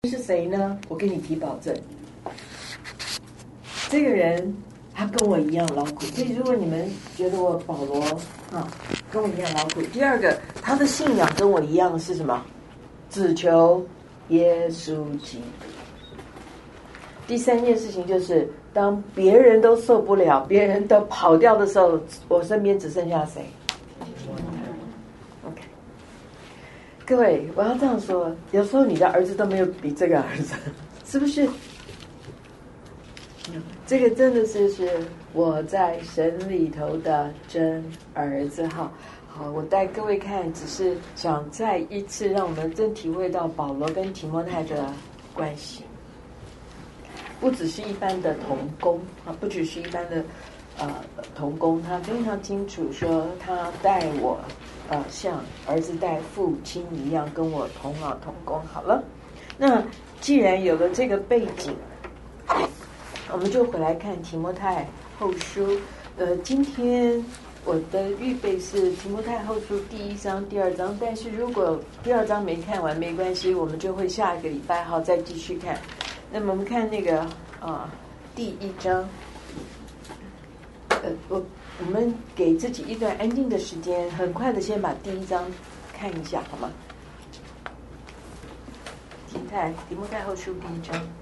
是谁呢？我跟你提保证，这个人他跟我一样劳苦。所以如果你们觉得我保罗跟我一样劳苦，第二个他的信仰跟我一样是什么？只求耶稣基督。第三件事情就是，当别人都受不了，别人都跑掉的时候，我身边只剩下谁？ OK， 各位，我要这样说，有时候你的儿子都没有比这个儿子，是不是？这个真的是我在神里头的真儿子哈。好，我带各位看，只是想再一次让我们真体会到保罗跟提摩太的关系，不只是一般的同工啊，不只是一般的同工，他非常清楚说他带我像儿子带父亲一样，跟我同老同工。好了，那既然有了这个背景，我们就回来看提摩太后书。今天我的预备是提摩太后书第1章、第2章，但是如果第2章没看完没关系，我们就会下一个礼拜再继续看。那么我们看那个第1章，我们给自己一段安静的时间，很快的先把第1章看一下，好吗？提摩太后书第1章。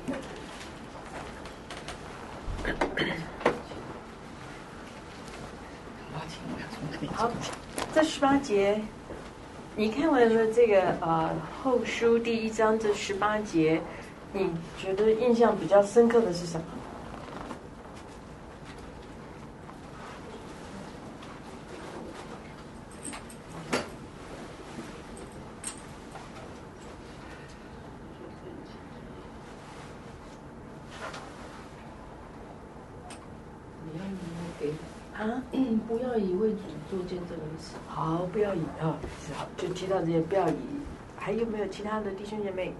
好，这18节，你看完了这个后书第1章这18节，你觉得印象比较深刻的是什么？ 不要以为主做见证为耻。 好，不要以好，就提到这些，不要以。还有没有其他的弟兄姐妹？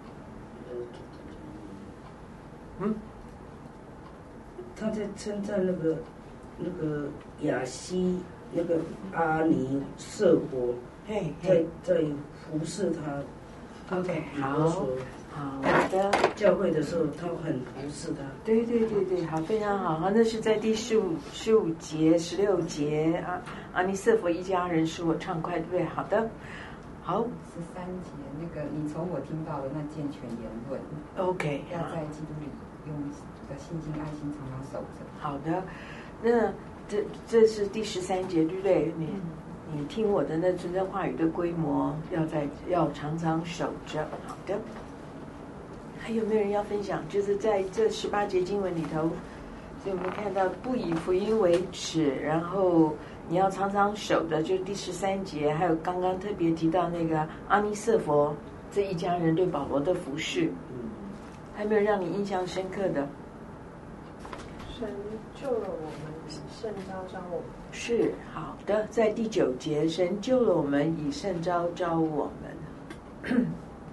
他在称赞那个亚西那个阿尼色伯，在服侍他。 OK， 好的。 教会的时候，他很服侍他。 对，好，非常好。好，那是在第15节、16节啊。阿尼色弗一家人使我畅快，对不对？好的，好。 13节那个，你从我听到的那健全言论 ，OK， 要在基督里用的信心、爱心常常守着。 好的，那这是第13节，对不对？你听我的那存在话语的规模，要常常守着。好的。还有没有人要分享？就是在这18节经文里头，所以我们看到不以福音为耻，然后你要常常守着，就是第13节，还有刚刚特别提到那个阿尼色弗这一家人对保罗的服侍，还没有让你印象深刻的？ 神救了我们，以圣召我们。 是好的，在第9节，神救了我们，以圣召我们。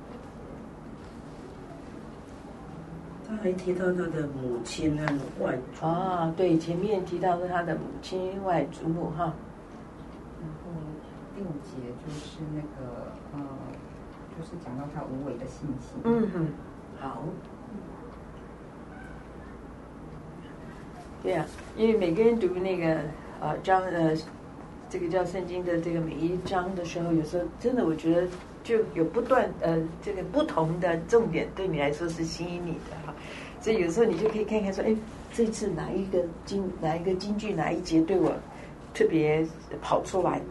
他还提到他的母亲和外祖母。 对，前面提到是他的母亲、外祖母哈。 然后第5节就是那个就是讲到他无伪的信心。 好。对啊，因为每个人读那个章这个叫圣经的这个每一章的时候，有时候真的我觉得就有这个不同的重点对你来说是吸引你的哈，所以有时候你就可以看看说，这次哪一个金句哪一节对我特别跑出来的。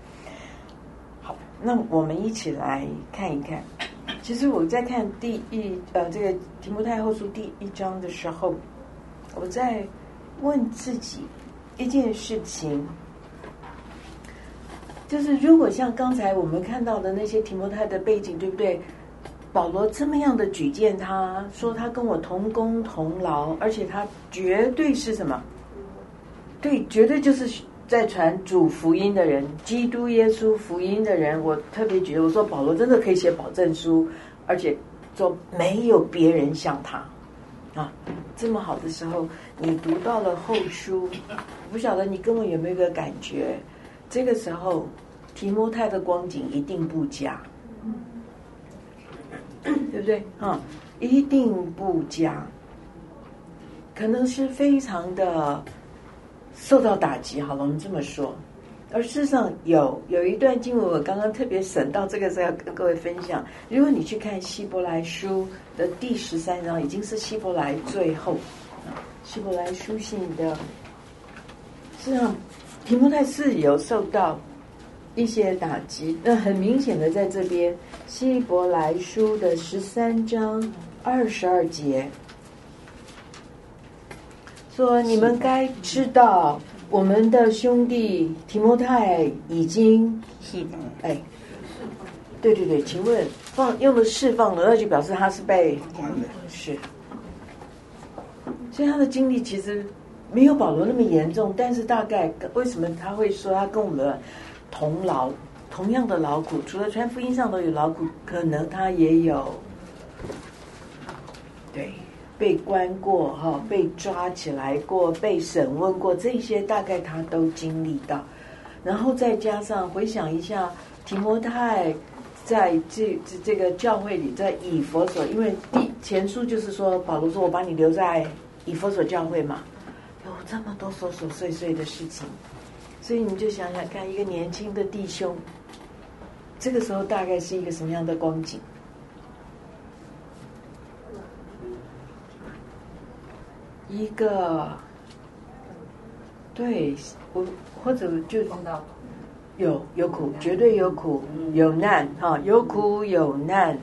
好，那我们一起来看一看。其实我在看这个提摩太后书第1章的时候，我在问自己一件事情。就是如果像刚才我们看到的那些提摩太的背景，对不对？保罗这么样的举荐他，说他跟我同工同劳，而且他绝对是什么？对，绝对就是在传主福音的人，基督耶稣福音的人。我特别觉得，我说保罗真的可以写保证书，而且说没有别人像他啊，这么好的时候，你读到了后书，不晓得你跟我有没有个感觉？这个时候，提摩太的光景一定不佳，对不对？一定不佳，可能是非常的受到打击。好了，我们这么说。而事实上有一段经文，我刚刚特别省到这个时候要跟各位分享。如果你去看希伯来书的第13章，已经是希伯来最后，希伯来书信的，事实上提摩太是有受到一些打击，那很明显的在这边希伯来书的13章22节说，你们该知道我们的兄弟提摩太已经释放。 对，请问用的释放了，那就表示他是被关了。 是，所以他的经历其实没有保罗那么严重，但是大概为什么他会说他跟我们同劳，同样的劳苦，除了传福音上都有劳苦，可能他也有被关过被抓起来过，被审问过，这些大概他都经历到。然后再加上回想一下提摩太在这个教会里，在以弗所，因为前书就是说保罗说我把你留在以弗所教会嘛，有这么多琐琐碎碎的事情，所以你就想想看，一个年轻的弟兄，这个时候大概是一个什么样的光景？ 一个，对我或者就有苦，绝对有苦有难哈，有苦有难，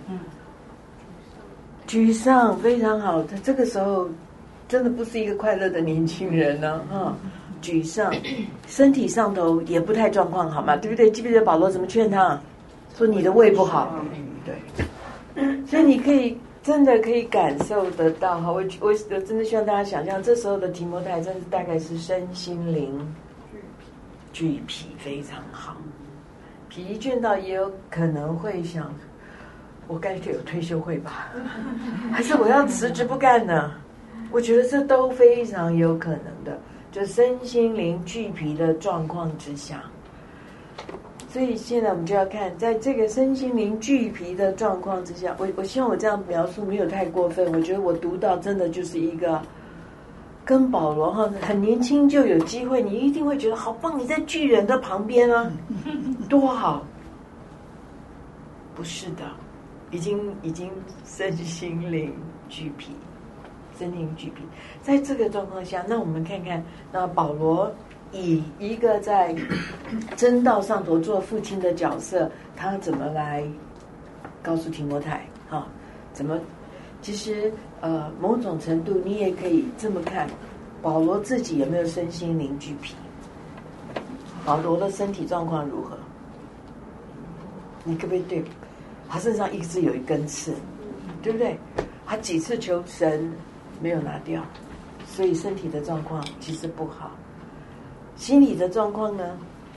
沮丧非常好。他这个时候真的不是一个快乐的年轻人呢哈。沮丧，身体上头也不太状况好嘛，对不对？记不记得保罗怎么劝他？说你的胃不好，对，所以你可以真的可以感受得到哈。我真的希望大家想象，这时候的提摩太真的大概是身心灵俱疲非常好，疲倦到也有可能会想，我干脆有退休会吧，还是我要辞职不干呢？我觉得这都非常有可能的。就身心灵俱疲的状况之下，所以现在我们就要看，在这个身心灵俱疲的状况之下，我希望我这样描述没有太过分。我觉得我读到真的就是一个跟保罗哈很年轻就有机会，你一定会觉得好棒，你在巨人的旁边啊，多好。不是的，已经身心灵俱疲。身心俱疲，在这个状况下，那我们看看，那保罗以一个在真道上头做父亲的角色，他怎么来告诉提摩太？哈，怎么？其实某种程度你也可以这么看，保罗自己有没有身心灵俱疲？保罗的身体状况如何？你可不可以对？他身上一直有一根刺，对不对？他几次求神没有拿掉，所以身体的状况其实不好。心理的状况呢？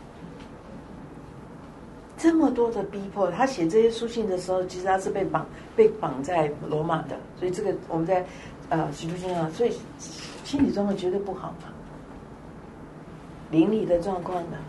这么多的逼迫，他写这些书信的时候，其实他是被绑在罗马的，所以这个我们在使徒行传，所以心理状况绝对不好嘛。邻里的状况呢？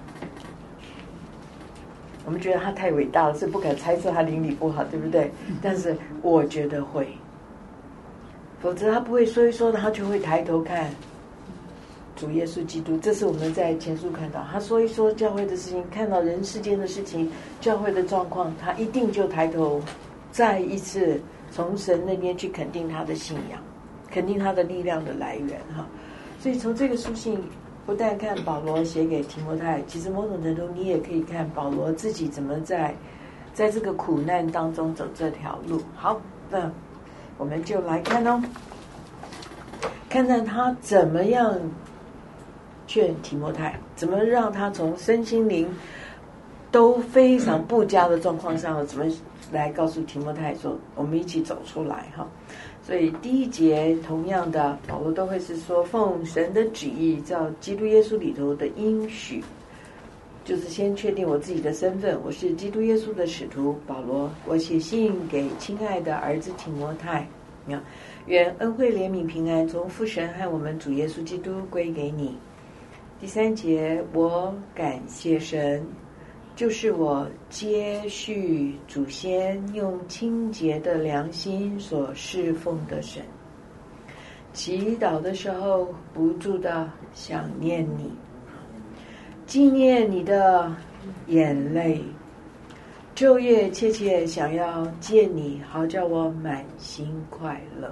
我们觉得他太伟大了，是不敢猜测他邻里不好，对不对？但是我觉得会。否则他不会说一说，他就会抬头看主耶稣基督。这是我们在前书看到，他说一说教会的事情，看到人世间的事情，教会的状况，他一定就抬头再一次从神那边去肯定他的信仰，肯定他的力量的来源哈。所以从这个书信不但看保罗写给提摩太，其实某种程度你也可以看保罗自己怎么在这个苦难当中走这条路。好，那我们就来看哦，看看他怎么样劝提摩太，怎么让他从身心灵都非常不佳的状况上，怎么来告诉提摩太说，我们一起走出来哈。所以第一节同样的，保罗都会是说，奉神的旨意，照基督耶稣里头的应许，就是先确定我自己的身份，我是基督耶稣的使徒保罗，我写信给亲爱的儿子提摩太，愿恩惠怜悯平安从父神和我们主耶稣基督归给你。第三节，我感谢神，就是我接续祖先用清洁的良心所侍奉的神，祈祷的时候不住的想念你，纪念你的眼泪，昼夜切切想要见你，好叫我满心快乐。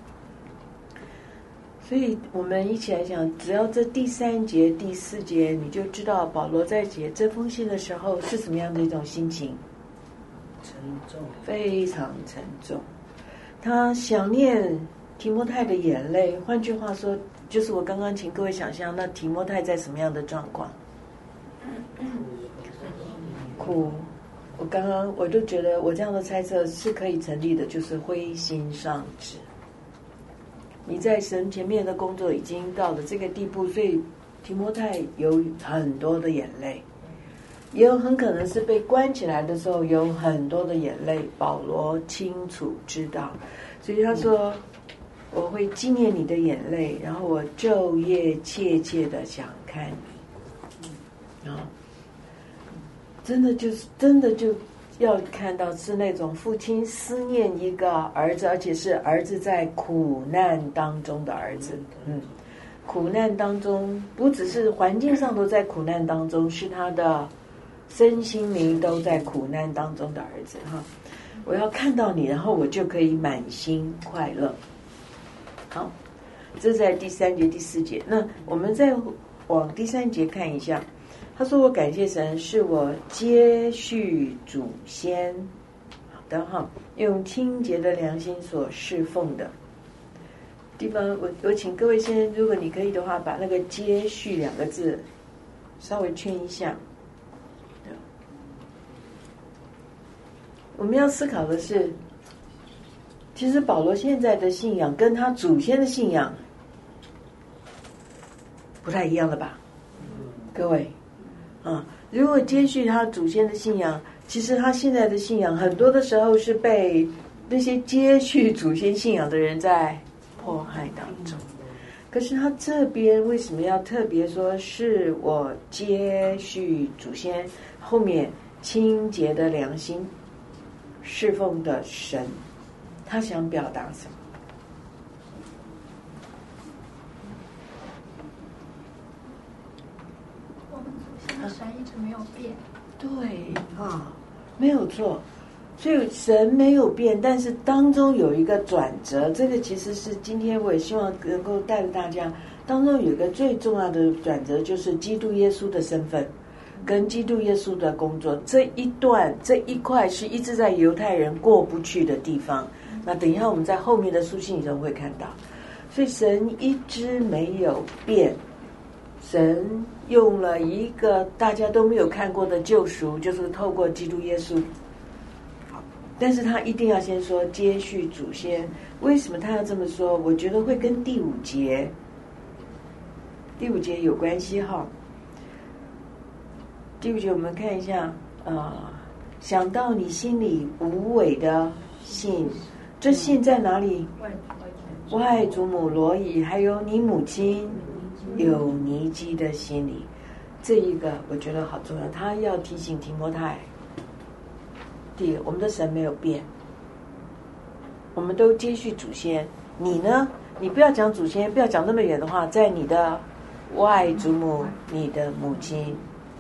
所以我们一起来讲，只要这第三节第四节，你就知道保罗在写这封信的时候是什么样的一种心情。 沉重， 非常沉重。他想念提摩太的眼泪，换句话说，就是我刚刚请各位想象，那提摩太在什么样的状况？哭。我就觉得我这样的猜测是可以成立的，就是灰心丧志。你在神前面的工作已经到了这个地步，所以提摩太有很多的眼泪，也有很可能是被关起来的时候有很多的眼泪，保罗清楚知道，所以他说我会纪念你的眼泪，然后我昼夜切切的想看你真的就要看到是那种父亲思念一个儿子，而且是儿子在苦难当中的儿子。苦难当中不只是环境上都在苦难当中，是他的身心灵都在苦难当中的儿子哈。我要看到你，然后我就可以满心快乐。好， 这在第3节、第4节。那我们再往第3节看一下，他说：“我感谢神，是我接续祖先，好的哈，用清洁的良心所侍奉的地方。”我请各位先，如果你可以的话，把那个“接续”2个字稍微圈一下。我们要思考的是，其实保罗现在的信仰跟他祖先的信仰不太一样了吧？各位啊，如果接续他祖先的信仰，其实他现在的信仰很多的时候是被那些接续祖先信仰的人在迫害当中。可是他这边为什么要特别说是我接续祖先，后面清洁的良心侍奉的神，他想表达什么？ 我们祖先的神一直没有变。 对啊，没有错。所以神没有变，但是当中有一个转折，这个其实是今天我也希望能够带着大家，当中有一个最重要的转折，就是基督耶稣的身份跟基督耶稣的工作，这一段这一块是一直在犹太人过不去的地方。那等一下我们在后面的书信中会看到，所以神一直没有变，神用了一个大家都没有看过的救赎，就是透过基督耶稣。但是他一定要先说接续祖先，为什么他要这么说？我觉得会跟第5节有关系哈。第5节我们看一下，想到你心里无伪的信，这信在哪里？外祖母罗以，还有你母亲有尼基的心里，这一个我觉得好重要。他要提醒提摩太，第一个，我们的神没有变，我们都接续祖先。你呢？你不要讲祖先，不要讲那么远的话，在你的外祖母，你的母亲，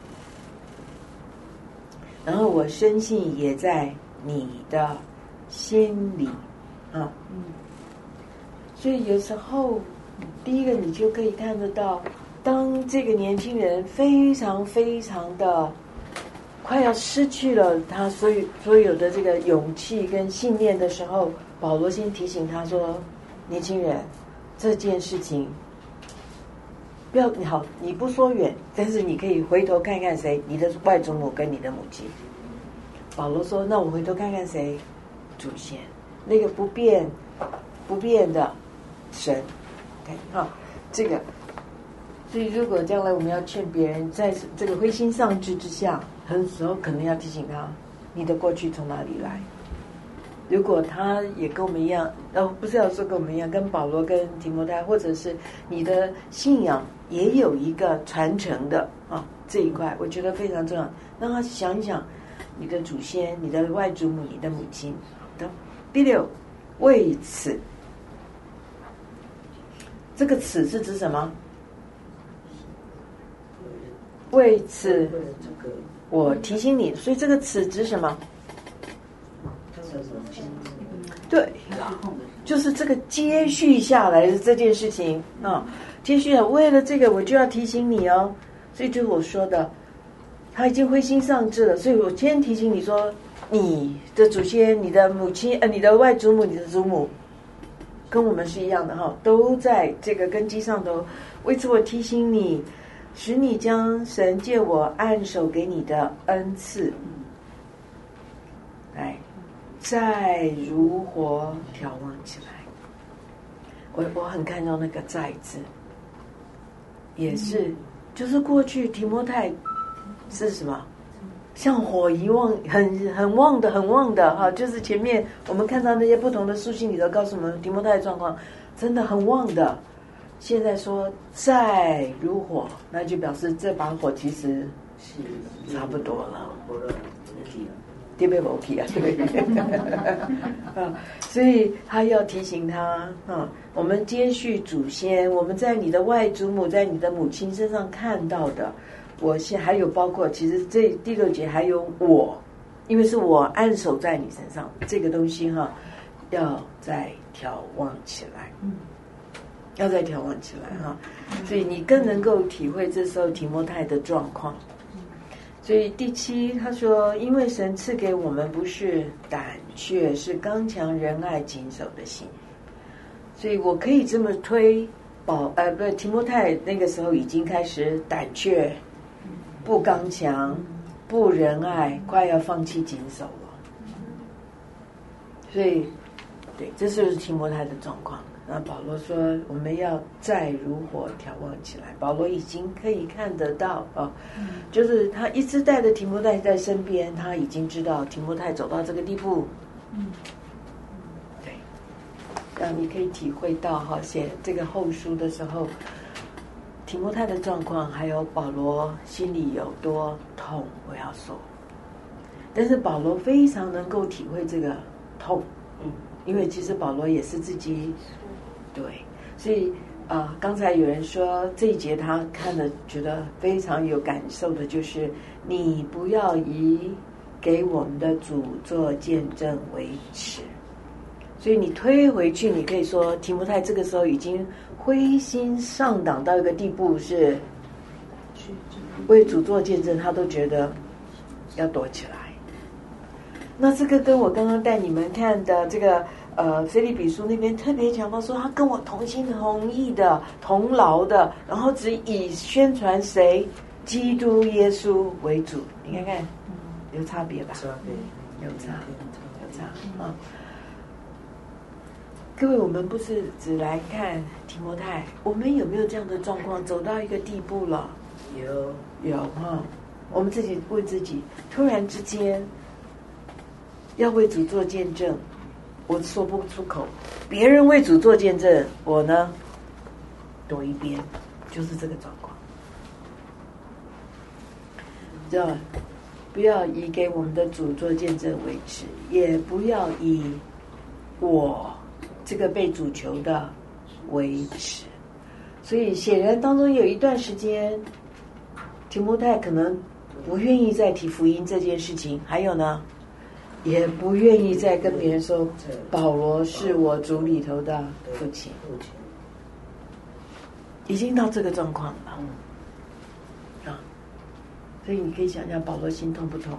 然后我深信也在你的心里啊。所以有时候，第一个你就可以看得到，当这个年轻人非常非常的快要失去了他所有的这个勇气跟信念的时候，保罗先提醒他说：“年轻人，这件事情不要好，你不说远，但是你可以回头看看谁，你的外祖母跟你的母亲。”保罗说：“那我回头看看谁？祖先，那个不变的神。” OK， 好，这个。所以，如果将来我们要劝别人，在这个灰心丧志之下，很多时候可能要提醒他，你的过去从哪里来？如果他也跟我们一样，不是要说跟我们一样，跟保罗、跟提摩太，或者是你的信仰也有一个传承的啊这一块，我觉得非常重要。让他想一想你的祖先、你的外祖母、你的母亲。好的，第6，为此，这个此是指什么？为此，我提醒你，所以这个此指什么？对，就是这个接续下来的这件事情啊，接续为了这个，我就要提醒你哦。所以就是我说的，他已经灰心丧志了，所以我今天提醒你说，你的祖先、你的母亲、你的外祖母、你的祖母，跟我们是一样的哈，都在这个根基上头。为此，我提醒你。使你将神借我按手给你的恩赐，来再如火眺望起来。我很看重那个再字，也是就是过去提摩太是什么？像火一旺，很旺的哈，就是前面我们看到那些不同的书信里头告诉我们提摩太的状况，真的很旺的。现在说再如火，那就表示这把火其实差不多了，特别不 OK 啊，对，所以他要提醒他我们接续祖先，我们在你的外祖母、在你的母亲身上看到的，我现还有包括，其实这第6节还有我，因为是我按手在你身上，这个东西要再眺望起来。 要再调望起来哈，所以你更能够体会这时候提摩太的状况。所以第7他说，因为神赐给我们不是胆怯，是刚强仁爱谨守的心。所以我可以这么推，提摩太那个时候已经开始胆怯，不刚强，不仁爱，快要放弃谨守了。所以对，这就是提摩太的状况。那保罗说我们要再如火眺望起来。保罗已经可以看得到就是他一直带着提摩太在身边，他已经知道提摩太走到这个地步。对，让你可以体会到写这个后书的时候，提摩太的状况，还有保罗心里有多痛，我要说。但是保罗非常能够体会这个痛，因为其实保罗也是自己。对，所以刚才有人说这一节他看了觉得非常有感受的，就是你不要以给我们的主做见证为耻。所以你推回去，你可以说提摩太这个时候已经灰心丧胆到一个地步，是为主做见证，他都觉得要躲起来。那这个跟我刚刚带你们看的这个腓立比书那边特别强调说，他跟我同心同意的、同劳的，然后只以宣传谁基督耶稣为主。你看看，有差别吧？有差各位，我们不是只来看提摩太，我们有没有这样的状况？走到一个地步了？有我们自己问自己，突然之间要为主做见证，我说不出口，别人为主做见证，我呢躲一边，就是这个状况。不要以给我们的主做见证为耻，也不要以我这个被主求的为耻。所以显然当中有一段时间，提摩太可能不愿意再提福音这件事情，还有呢也不愿意再跟别人说保罗是我主里头的父亲，已经到这个状况了所以你可以想想保罗心痛不痛？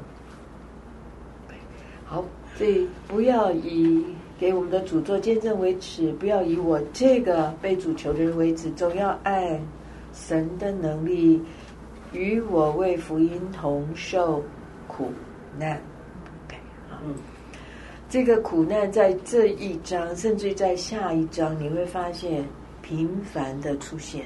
好，所以不要以给我们的主做见证为耻，不要以我这个被主求的人为耻，总要按神的能力与我为福音同受苦难。这个苦难在这一章甚至在下一章你会发现频繁的出现。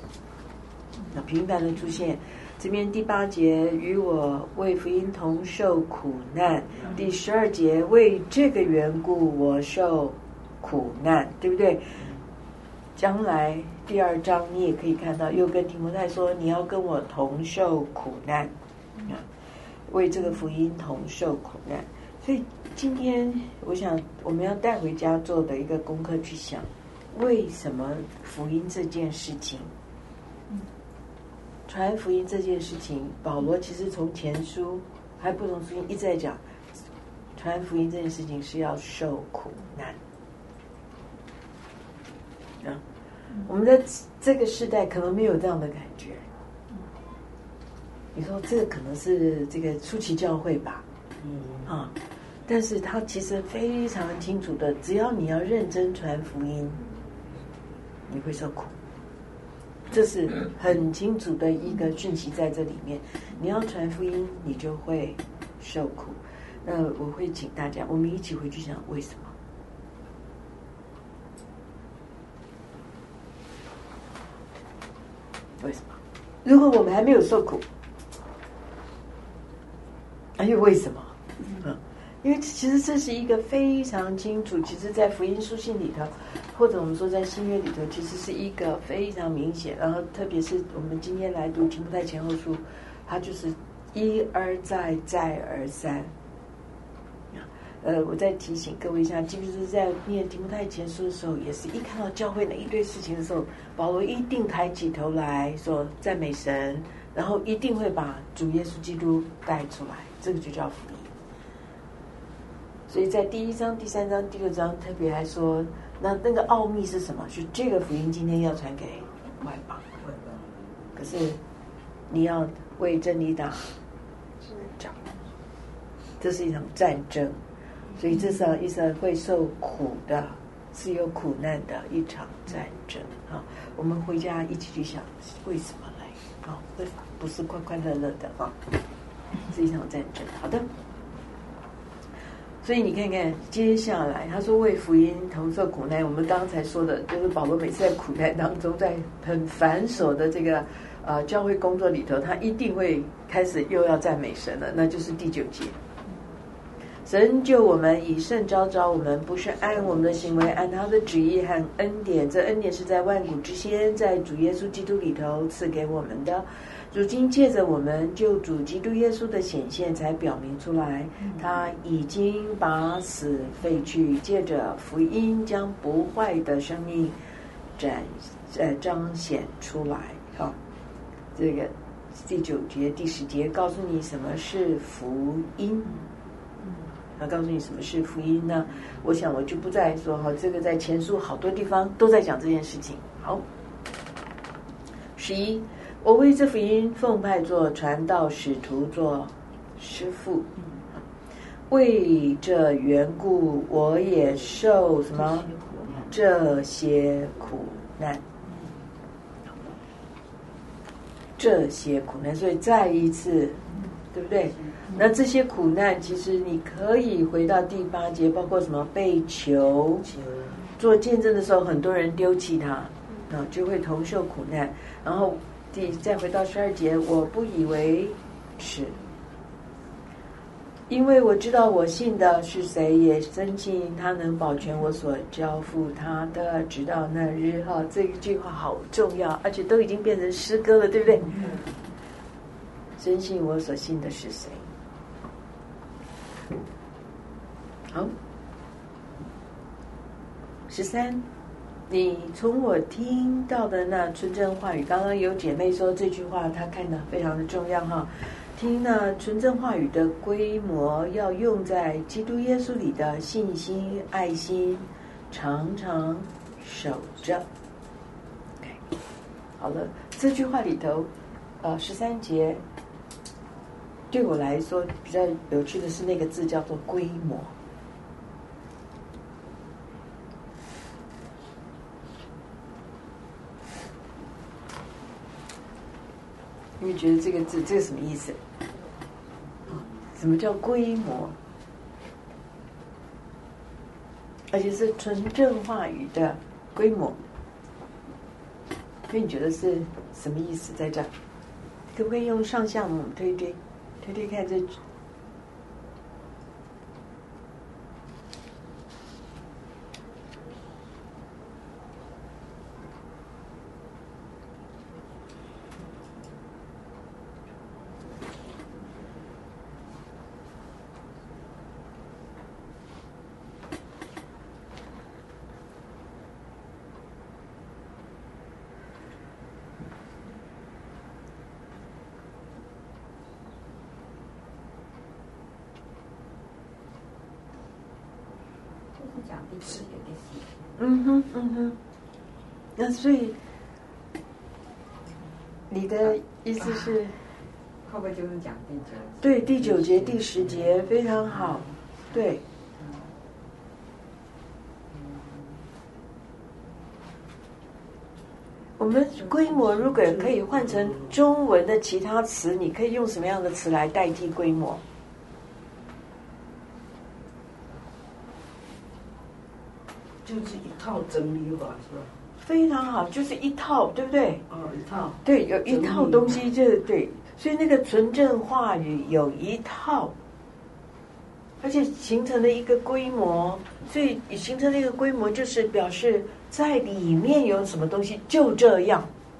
这边第8节与我为福音同受苦难，第12节为这个缘故我受苦难，对不对？将来第2章你也可以看到又跟提摩太说你要跟我同受苦难，为这个福音同受苦难。所以今天我想我们要带回家做的一个功课，去想为什么福音这件事情，传福音这件事情，保罗其实从前书还不同书信一直在讲，传福音这件事情是要受苦难。我们在这个时代可能没有这样的感觉。你说这个可能是这个初期教会吧，但是他其实非常清楚的，只要你要认真传福音，你会受苦。这是很清楚的一个讯息在这里面，你要传福音你就会受苦。那我会请大家我们一起回去想为什么。为什么？如果我们还没有受苦，为什么？因为其实这是一个非常清楚，其实在福音书信里头，或者我们说在新约里头，其实是一个非常明显，然后特别是我们今天来读提摩太前后书，它就是一而再再而三。我再提醒各位一下，记不记得在念提摩太前书的时候，也是一看到教会那一堆事情的时候，保罗一定抬起头来说赞美神，然后一定会把主耶稣基督带出来，这个就叫福音。所以在第1章、第3章、第6章特别还说那个奥秘是什么？是这个福音今天要传给外邦，可是你要为真理打仗，这是一场战争，所以至少以色列会受苦的，是有苦难的一场战争啊！我们回家一起去想为什么来啊？不是快快乐乐的啊，是一场战争。好的。所以你看看，接下来他说为福音同受苦难，我们刚才说的就是保罗每次在苦难当中，在很繁琐的这个教会工作里头，他一定会开始又要赞美神了，那就是第9节。神救我们以圣召召我们，不是按我们的行为，按他的旨意和恩典。这恩典是在万古之先，在主耶稣基督里头赐给我们的。如今借着我们救主基督耶稣的显现，才表明出来，他已经把死废去，借着福音将不坏的生命彰显出来。好，这个第9节、第10节告诉你什么是福音。他告诉你什么是福音呢？我想我就不再说哈，这个在前书好多地方都在讲这件事情。好，11，我为这福音奉派做传道使徒，做师父。为这缘故，我也受什么这些苦难。这些苦难，所以再一次，对不对？那这些苦难，其实你可以回到第8节，包括什么被囚做见证的时候，很多人丢弃他，就会同受苦难。然后再回到12节，我不以为耻，因为我知道我信的是谁，也深信他能保全我所交付他的，直到那日。哈，这一句话好重要，而且都已经变成诗歌了，对不对？深信我所信的是谁。好，13，你从我听到的那纯正话语，刚刚有姐妹说这句话她看得非常的重要哈。听那纯正话语的规模要用在基督耶稣里的信心、爱心，常常守着。Okay， 好了，这句话里头13节对我来说比较有趣的是那个字叫做规模。你们觉得这个字这个什么意思？什么叫规模？而且是纯正话语的规模。所以你觉得是什么意思在这儿？可不可以用上下文推看这？那所以你的意思是， 会不会就是讲第9节？ 对，第9节、第10节非常好，对。我们规模如果可以换成中文的其他词，你可以用什么样的词来代替规模？ 就是一套整理法，是吧？ 非常好，就是一套，对不对？ 一套。对， 有一套东西，就对。所以那个纯正话语有一套，而且形成了一个规模。所以形成了一个规模，就是表示在里面有什么东西，就这样。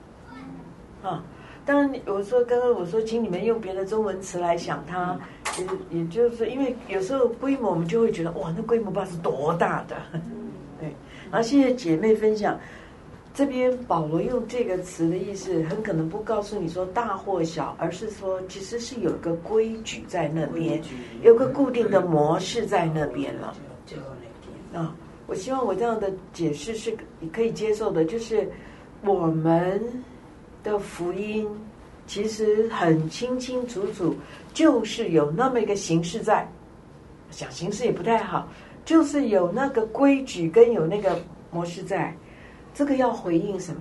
当然，刚刚我说，请你们用别的中文词来想它，也就是因为有时候规模我们就会觉得哇，那规模不知道是多大的。对，然后谢谢姐妹分享。这边保罗用这个词的意思，很可能不告诉你说大或小，而是说其实是有个规矩在那边，有个固定的模式在那边了。 我希望我这样的解释是你可以接受的，就是我们的福音其实很清清楚楚，就是有那么一个形式在，讲形式也不太好，就是有那个规矩跟有那个模式在。这个要回应什么？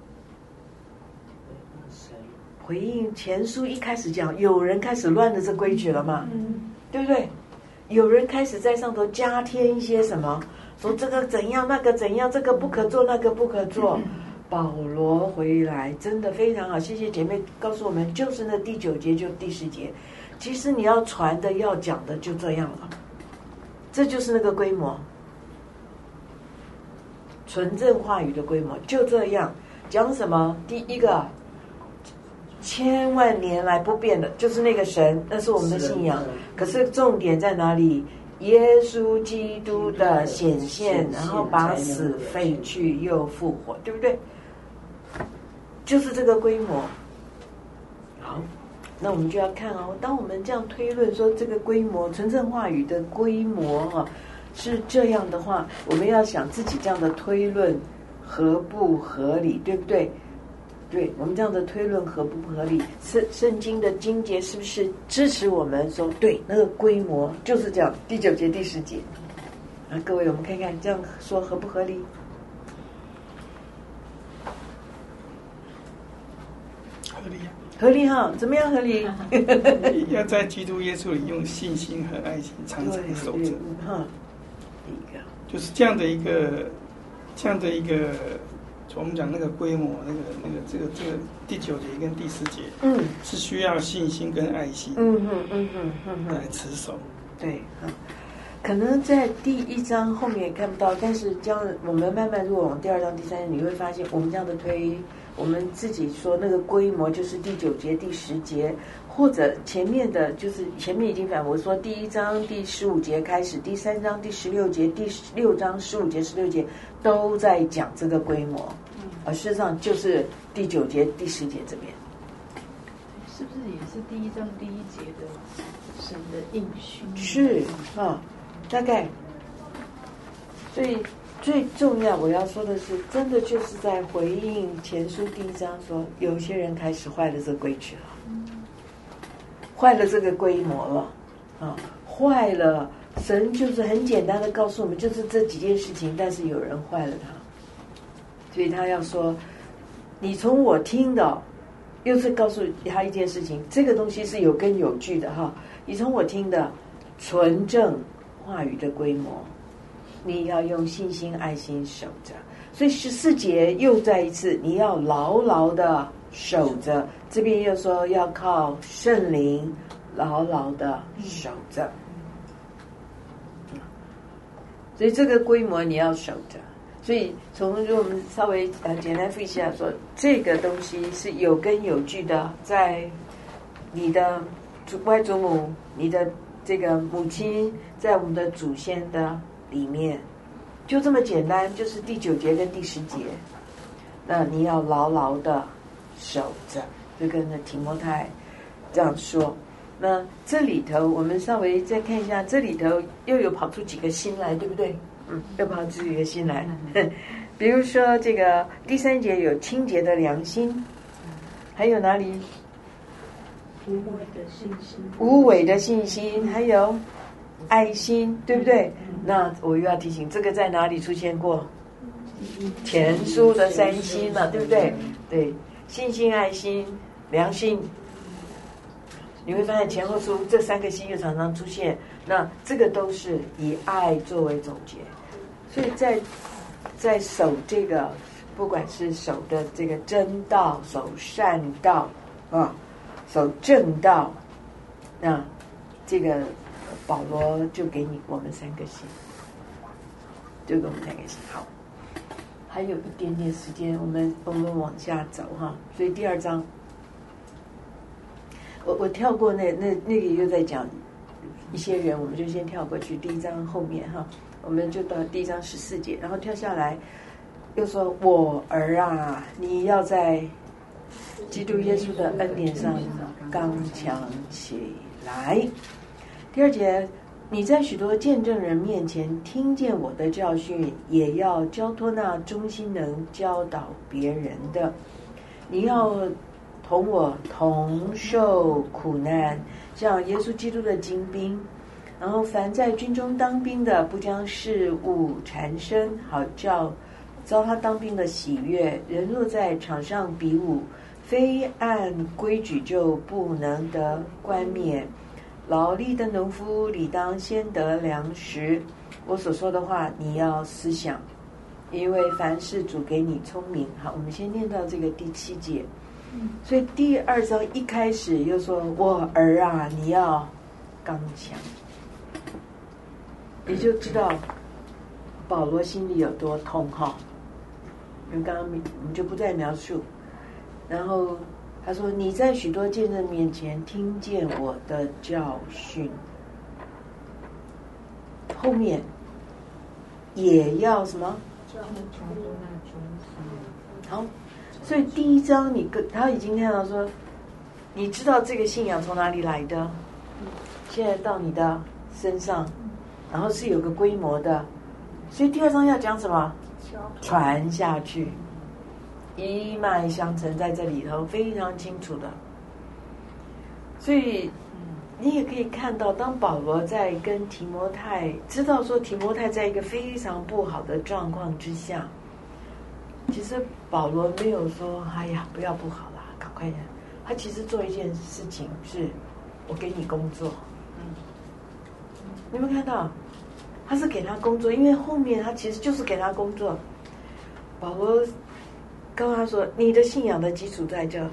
回应前书一开始讲，有人开始乱了这规矩了嘛，对不对？有人开始在上头加添一些什么，说这个怎样，那个怎样，这个不可做，那个不可做。保罗回来真的非常好，谢谢姐妹告诉我们，就是那第9节就第10节，其实你要传的要讲的就这样了，这就是那个规模，纯正话语的规模就这样。讲什么？第一个，千万年来不变的，就是那个神，那是我们的信仰。可是重点在哪里？耶稣基督的显现，然后把死废去又复活，对不对？就是这个规模。好，那我们就要看哦，当我们这样推论说这个规模，纯正话语的规模是这样的话，我们要想自己这样的推论合不合理，对不对？对，我们这样的推论合不合理？圣经的经节是不是支持我们说对，那个规模就是这样？第9节、第10节啊，各位我们看看这样说合不合理？ 合理啊， 合理哈？怎么样合理？ 要在基督耶稣里用信心和爱心常常守着。 哈，第一个就是这样的一个，我们讲那个规模，这个第9节跟第10节，是需要信心跟爱心，来持守。 对，可能在第1章后面也看不到，但是我们慢慢如果往第2章、第3章，你会发现我们这样的推，我们自己说那个规模就是第9节、第10节，或者前面的就是前面已经反驳说第1章第15节开始，第3章第16节，第6章15节、16节都在讲这个规模，而事实上就是第9节、第10节这边， 是不是也是第1章第1节的神的应许？ 是啊，大概。所以最重要我要说的是，真的就是在回应前书第1章说，有些人开始坏了这规矩了，坏了这个规模了啊，坏了。神就是很简单的告诉我们，就是这几件事情，但是有人坏了它，所以他要说，你从我听的，又是告诉他一件事情，这个东西是有根有据的哈。你从我听的纯正话语的规模，你要用信心爱心守着。所以14节又再一次，你要牢牢的守着，这边又说要靠圣灵牢牢的守着，所以这个规模你要守着。所以从我们稍微简单复习一下说，这个东西是有根有据的，在你的外祖母、你的这个母亲，在我们的祖先的里面，就这么简单，就是第9节跟第10节。那你要牢牢的守着，就跟着提摩太这样说。那这里头我们稍微再看一下，这里头又有跑出几个新来，对不对？又跑出几个新来。比如说这个第3节有清洁的良心，还有哪里？ 无伪的信心， 无伪的信心，还有爱心，对不对？那我又要提醒，这个在哪里出现过？前书的3心嘛，对不对？对，信心、爱心、良心，你会发现前后书这3个心又常常出现。那这个都是以爱作为总结，所以在守这个，不管是守的这个真道、守善道啊，守正道，那这个保罗就给我们3个心，就给我们3个心。好，还有一点点时间，我们往下走哈。所以第2章，我跳过那个又在讲一些人，我们就先跳过去。第1章后面哈，我们就到第1章14节，然后跳下来，又说：“我儿啊，你要在基督耶稣的恩典上刚强起来。”第2节， 你在许多见证人面前听见我的教训，也要交托那忠心能教导别人的。你要同我同受苦难，像耶稣基督的精兵。然后凡在军中当兵的，不将事物缠身，好叫遭他当兵的喜悦。人若在场上比武，非按规矩就不能得冠冕。劳力的农夫理当先得粮食。我所说的话你要思想，因为凡事主给你聪明。好，我们先念到这个第7节。所以第2章一开始又说，我儿啊，你要刚强。你就知道保罗心里有多痛哈。因为刚刚我们就不再描述。然后他说，你在许多见证面前听见我的教训，后面也要什么？好，所以第1章他已经看到说，你知道这个信仰从哪里来的，现在到你的身上，然后是有个规模的，所以第2章要讲什么？传下去，一脉相承，在这里头非常清楚的。所以你也可以看到，当保罗在跟提摩太知道说提摩太在一个非常不好的状况之下，其实保罗没有说哎呀不要不好啦，赶快点。他其实做一件事情是，我给你工作。你有没有看到？他是给他工作，因为后面他其实就是给他工作。保罗告诉他说，你的信仰的基础在这里，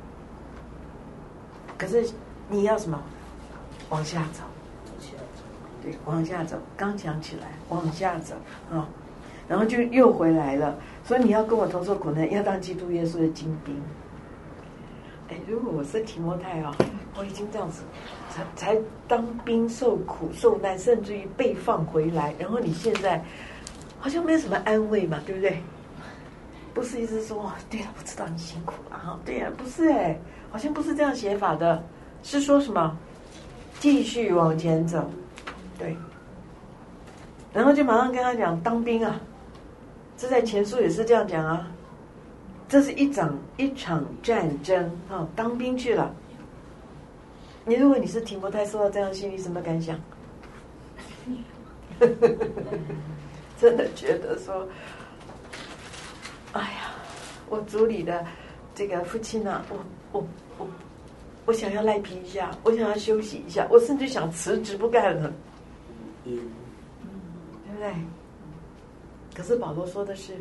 可是你要什么？往下走。对，往下走，刚强起来，往下走啊，然后就又回来了。所以你要跟我同受苦难，要当基督耶稣的精兵。哎，如果我是提摩太哦，我已经这样子，才当兵受苦受难，甚至于被放回来，然后你现在好像没有什么安慰嘛，对不对？不是一直说对了，我知道你辛苦了哈，对呀，不是哎，好像不是这样写法的，是说什么？继续往前走，对。然后就马上跟他讲当兵啊，这在前书也是这样讲啊。这是一场战争啊，当兵去了。如果你是提摩太，收到这样信，你什么感想？真的觉得说，哎呀，我组里的这个父亲啊，我想要赖皮一下，我想要休息一下，我甚至想辞职不干了，对不对？可是保罗说的是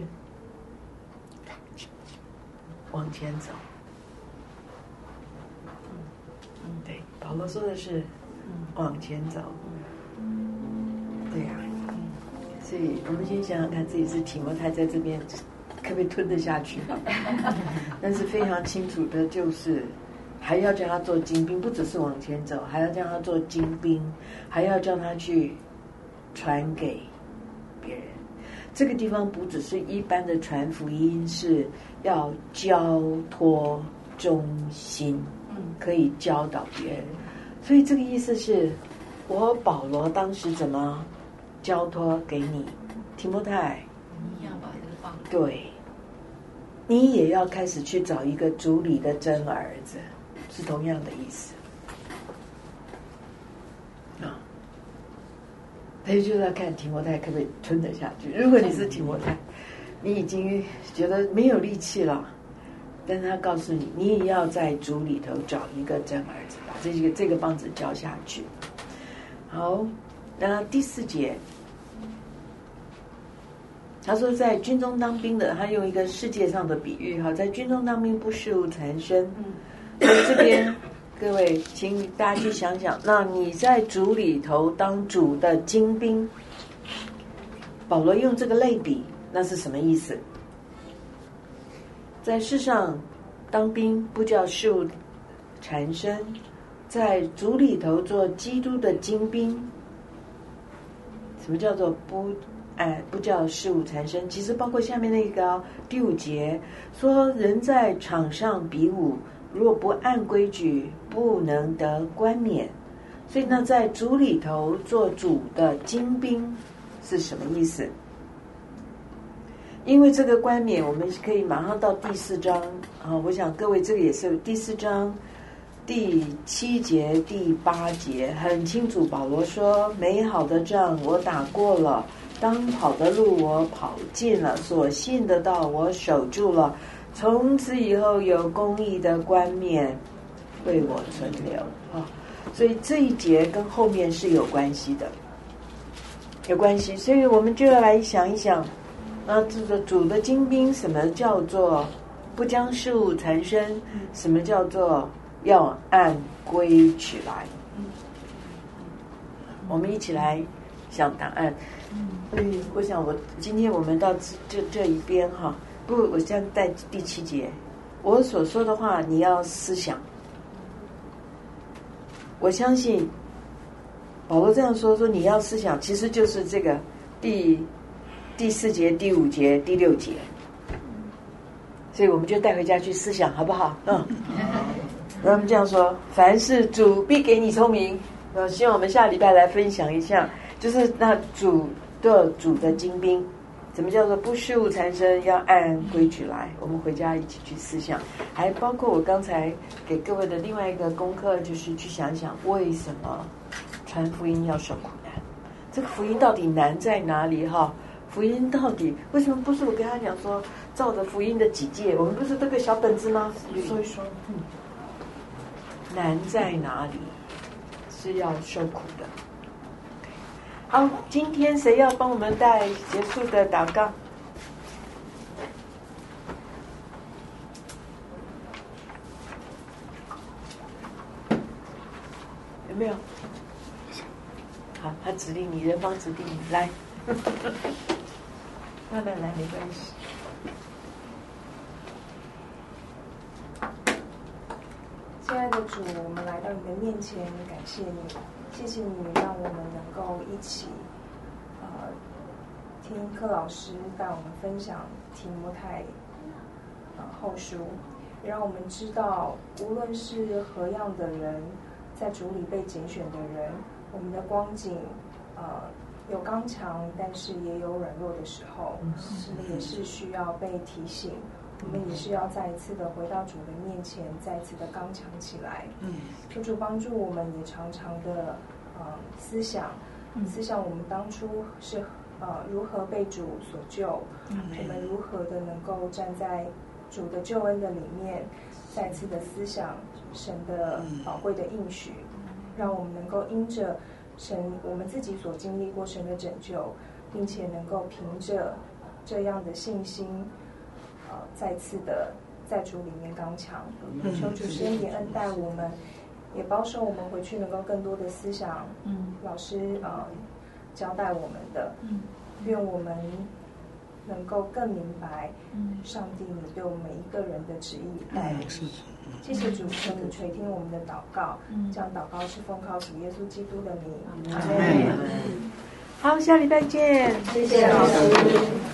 往前走，对，保罗说的是往前走，对呀，所以我们先想想看自己是提摩太，在这边可不可以吞得下去？但是非常清楚的就是，还要叫他做精兵，不只是往前走，还要叫他做精兵，还要叫他去传给别人。这个地方不只是一般的传福音，是要交托忠心，可以教导别人。所以这个意思是，我保罗当时怎么交托给你，提摩太， 你要把这个放对，你也要开始去找一个主里的真儿子，是同样的意思啊。所以就是要看提摩太可不可以吞得下去。如果你是提摩太，你已经觉得没有力气了，但是他告诉你，你也要在主里头找一个真儿子，把这个棒子交下去。好，那第4节，他说在军中当兵的，他用一个世界上的比喻，哈，在军中当兵不事物缠身。这边各位，请大家去想想，那你在主里头当主的精兵，保罗用这个类比，那是什么意思？在世上当兵不叫事物缠身，在主里头做基督的精兵。什么叫做不叫事物缠身？其实包括下面那个第5节说，人在场上比武，若不按规矩，不能得冠冕。 所以呢，在主里头做主的精兵是什么意思？因为这个冠冕，我们可以马上到第4章啊。我想各位这个也是第4章第7节、第8节很清楚。保罗说：“美好的仗我打过了，当跑的路我跑尽了，所信的道我守住了。从此以后有公义的冠冕为我存留。”啊，所以这一节跟后面是有关系的，有关系。所以我们就要来想一想。那这个主的精兵，什么叫做不将事物缠身？什么叫做要按规取来？我们一起来想答案。我想今天我们到这一边哈，不，我现在带第7节，我所说的话你要思想。我相信保罗这样说你要思想，其实就是这个第4节、第5节、第6节，所以我们就带回家去思想，好不好？那我们这样说：凡是主必给你聪明。希望我们下礼拜来分享一下，就是那主的精兵，怎么叫做不事物缠身，要按规矩来。我们回家一起去思想，还包括我刚才给各位的另外一个功课，就是去想想为什么传福音要受苦难，这个福音到底难在哪里？哈。福音到底为什么不是我跟他讲说照着福音的几诫，我们不是这个小本子吗？说一说，难在哪里？是要受苦的。好，今天谁要帮我们带结束的祷告？有没有？好，他指令你，人方指定你来。来，没关系。 亲爱的主，我们来到你的面前，感谢你，谢谢你让我们能够一起，听柯老师带我们分享提摩太后书，让我们知道，无论是何样的人，在主里被拣选的人，我们的光景，有刚强，但是也有软弱的时候，我们也是需要被提醒，我们也是要再一次的回到主的面前，再一次的刚强起来。求主帮助我们，也常常的思想我们当初是如何被主所救，我们如何的能够站在主的救恩的里面，再次的思想神的宝贵的应许，让我们能够因着神我们自己所经历过神的拯救，并且能够凭着这样的信心，再次的在主里面刚强。求主施点恩待我们，也保守我们回去能够更多的思想老师交代我们的，愿我们能够更明白上帝你对我们每一个人的旨意与带领。谢谢主，求你垂听我们的祷告，这样祷告是奉靠主耶稣基督的名。阿们。 好，下礼拜见， 谢谢老师。